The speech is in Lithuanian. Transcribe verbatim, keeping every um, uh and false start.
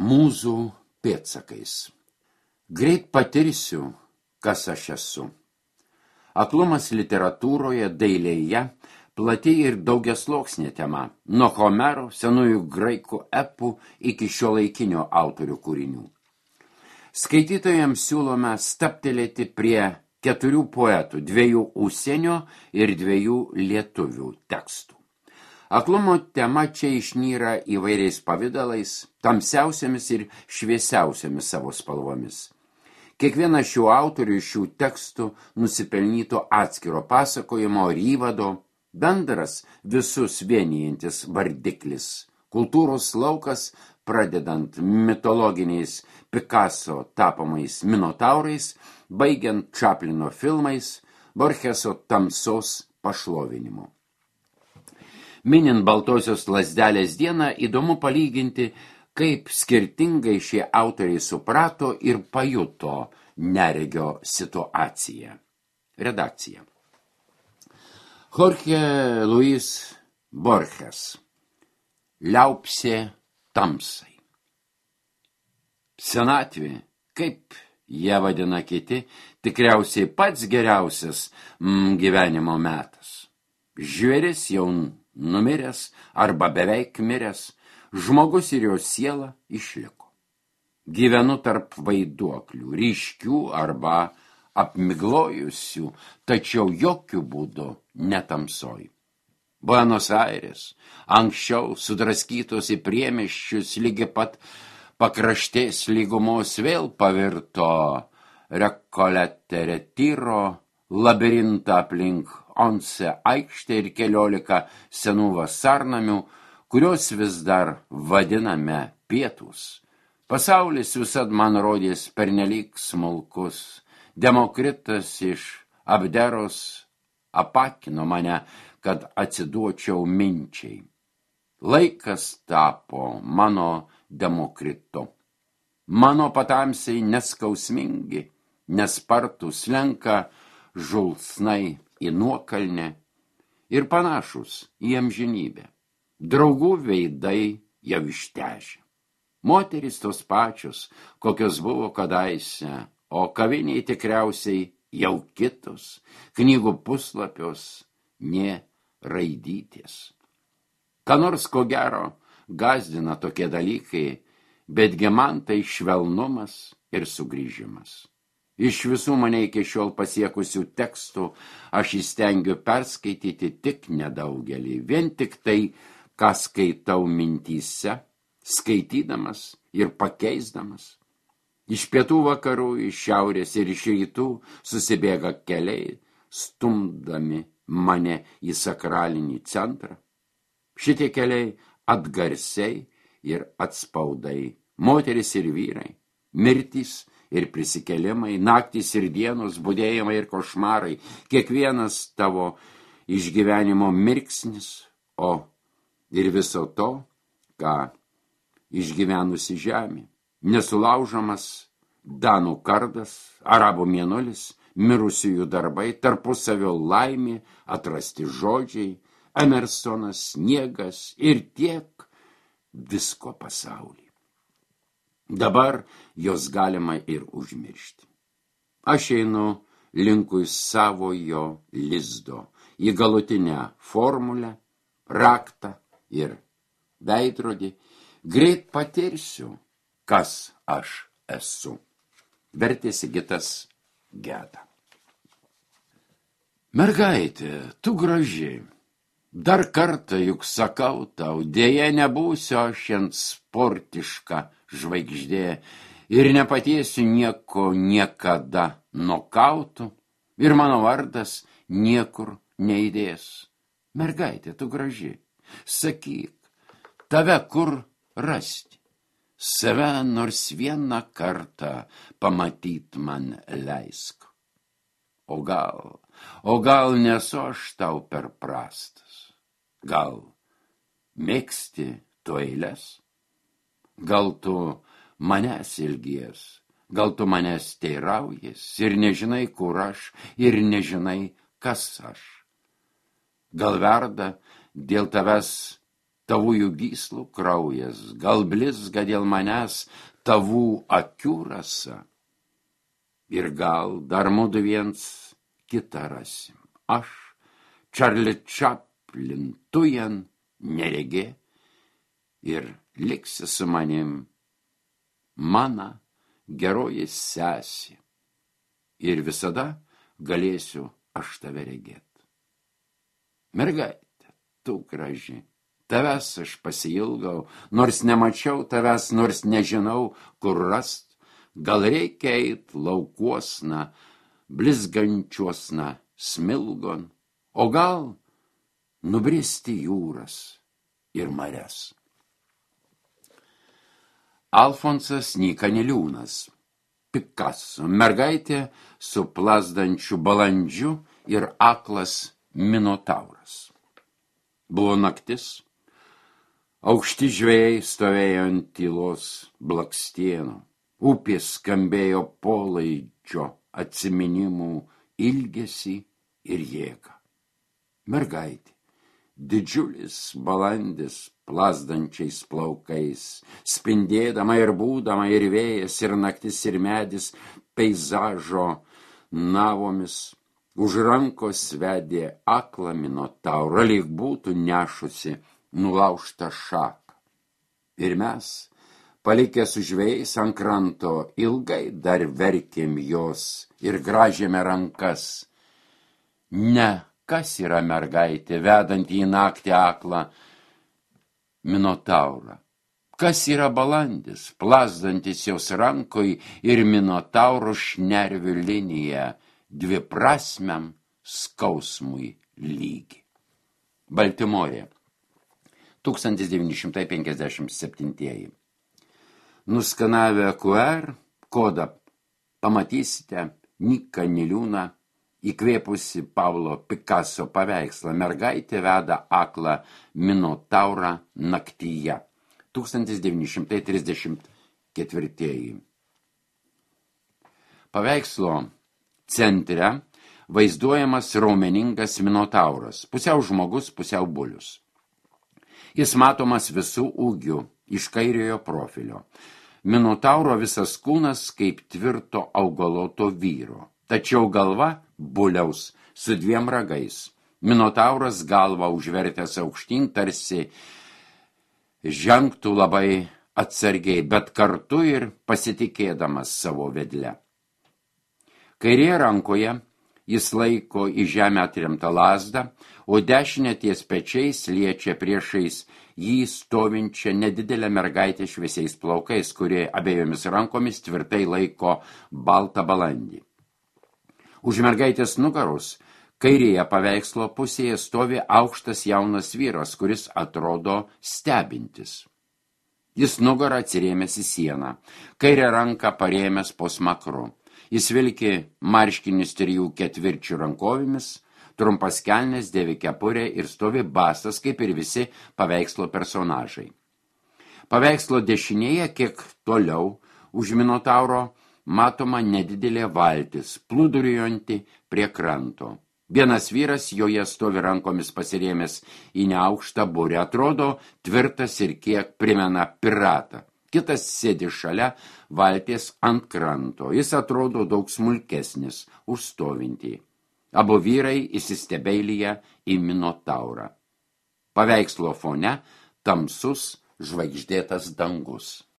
Mūzų pėdsakais. Greit patirsiu, kas aš esu. Aklumas literatūroje, dailėje, plati ir daugiasluoksnė tema, nuo Homero, senųjų graikų epų iki šiuolaikinio autorių kūrinių. Skaitytojams siūlome stabtelėti prie keturių poetų, dviejų užsienio ir dviejų lietuvių tekstų. Aklumo tema čia išnyra įvairiais pavidalais, tamsiausiamis ir šviesiausiamis savo spalvomis. Kiekvienas šių autorių šių tekstų nusipelnyto atskiro pasakojimo ir įvado, bendras visus vienijantis vardiklis, kultūros laukas, pradedant mitologiniais Picasso tapomais minotaurais, baigiant Chaplino filmais, Borgeso tamsos pašlovinimu. Minint Baltosios lazdelės dieną, įdomu palyginti, kaip skirtingai šie autoriai suprato ir pajuto neregio situaciją. Redakcija. Jorge Luis Borges. Liaupsė tamsai. Senatvė, kaip jie vadina kiti, tikriausiai pats geriausias mm, gyvenimo metas. Žvėris jau numiręs arba beveik miręs, žmogus ir jo siela išliko. Gyvenu tarp vaiduoklių, ryškių arba apmiglojusių, tačiau jokių būdų netamsoj. Buenos Aires, anksčiau sudraskytos į priemiesčius lygi pat pakraštės lygumos vėl pavirto Recolete Retiro, labirintą aplink Once aikštė ir keliolika senų vasarnamių, kurios vis dar vadiname pietūs. Pasaulis visad man rodės pernelyg smulkus. Demokritas iš Abderos apakino mane, kad atsiduočiau minčiai. Laikas tapo mano Demokrito. Mano patamsiai neskausmingi, nespartus slenka žulsnai į nuokalnę ir panašus į amžinybę. Draugų veidai jau ištešė. Moterys tos pačios, kokios buvo kadaise, o kaviniai tikriausiai jau kitos, knygų puslapios nė raidyties. Ką nors ko gero gazdina tokie dalykai, betgi man tai švelnumas ir sugrįžimas. Iš visų mane iki šiol pasiekusių tekstų aš įstengiu perskaityti tik nedaugelį, vien tik tai, ką skaitau mintyse, skaitydamas ir pakeisdamas. Iš pietų vakarų, iš šiaurės ir iš rytų susibėga keliai, stumdami mane į sakralinį centrą. Šitie keliai atgarsiai ir atspaudai, moteris ir vyrai, mirtys ir prisikelimai, naktys ir dienos, budėjimai ir košmarai, kiekvienas tavo išgyvenimo mirksnis, o ir viso to, ką išgyvenusi žemė, nesulaužamas danų kardas, arabų mėnulis, mirusiųjų darbai, tarpusavio laimė, atrasti žodžiai, Emersonas, sniegas ir tiek visko pasaulyje. Dabar jos galima ir užmiršti. Aš einu linkui savojo lizdo, į galutinę formulę, raktą ir veidrodį, greit patirsiu, kas aš esu. Vertė Sigitas Geda. Mergaitė, tu graži. Dar kartą juk sakau tau, dėja nebūsiu aš ant sportiška žvaigždė ir nepatiesiu nieko niekada nokautų ir mano vardas niekur neįdės. Mergaitė, tu graži, sakyk, tave kur rasti? Save nors vieną kartą pamatyt man leisk. O gal, o gal nesu aš tau per prastas? Gal mėgsti tu eiles? Gal tu manęs ilgies? Gal tu manęs teiraujies ir nežinai, kur aš, ir nežinai, kas aš? Gal verda dėl tavęs tavųjų gyslų kraujas, gal blizga dėl manęs tavų akių rasa. Ir gal dar mudu viens kitą rasim. Aš, Charlie Chaplin, tu jan neregė ir liksi su manim, mana geroji sesi. Ir visada galėsiu aš tave regėt. Mergaitė, tu graži, tavęs aš pasiilgau, nors nemačiau tavęs, nors nežinau, kur rast. Gal reikia eit laukuosna, blizgančiuosna smilgon, o gal nubristi jūras ir marias. Alfonsas Nyka Niliūnas. Picasso. Mergaitė su plazdančiu balandžiu ir aklas minotauras. Buvo naktis. Aukšti žvėjai stovėjo ant tylos blakstienų. Upės skambėjo polaidžio atsiminimų ilgesį ir jėgą. Mergaitė, didžiulis balandis plazdančiais plaukais, spindėdama ir būdama ir vėjas, ir naktis, ir medis, peizažo navomis, už rankos vedė aklą minotaurą, lyg būtų nešusi nulaužtą šaką. Ir mes, palikę su žvėjais ant kranto, ilgai dar verkėm jos ir gražėme rankas. Ne, kas yra mergaitė, vedant į naktį aklą minotaurą? Kas yra balandis, plazdantis jos rankoj ir minotauro šnervių liniją, dviprasmiam skausmui lygi. Baltimorė, tūkstantis devyni šimtai penkiasdešimt septintieji. Nuskanavę Q R kodą pamatysite Nyką Niliūną, įkvėpusi Pablo Picasso paveikslą. Mergaitė veda aklą minotaurą naktyje. tūkstantis devyni šimtai trisdešimt ketvirtieji. Paveikslo centre vaizduojamas raumeningas minotauras, pusiau žmogus, pusiau bulius. Jis matomas visų ūgių iš kairiojo profilio. Minotauro visas kūnas kaip tvirto augaloto vyro, tačiau galva buliaus su dviem ragais. Minotauras galvą užvertęs aukštyn, tarsi žengtų labai atsargiai, bet kartu ir pasitikėdamas savo vedle. Kairėje rankoje jis laiko į žemę atremtą lazdą, o dešinę ties pečiais liečia priešais jį stovinčią nedidelę mergaitę šviesiais plaukais, kurie abiejomis rankomis tvirtai laiko baltą balandį. Už mergaitės nugaros kairėje paveikslo pusėje stovi aukštas jaunas vyras, kuris atrodo stebintis. Jis nugarą atsirėmęs į sieną, kairę ranką parėmęs po smakru. Jis vilki marškinius trijų ketvirčių rankovėmis, trumpas kelnes, dėvi kepurę ir stovi basas, kaip ir visi paveikslo personažai. Paveikslo dešinėje, kiek toliau, už minotauro matoma nedidelė valtis, plūduriuojanti prie kranto. Vienas vyras joje stovi rankomis pasirėmęs į neaukštą burę, atrodo tvirtas ir kiek primena piratą. Kitas sėdi šalia valties ant kranto. Jis atrodo daug smulkesnis už stovintį. Abu vyrai įsistebeilyje į minotaurą. Paveikslo fone tamsus žvaigždėtas dangus.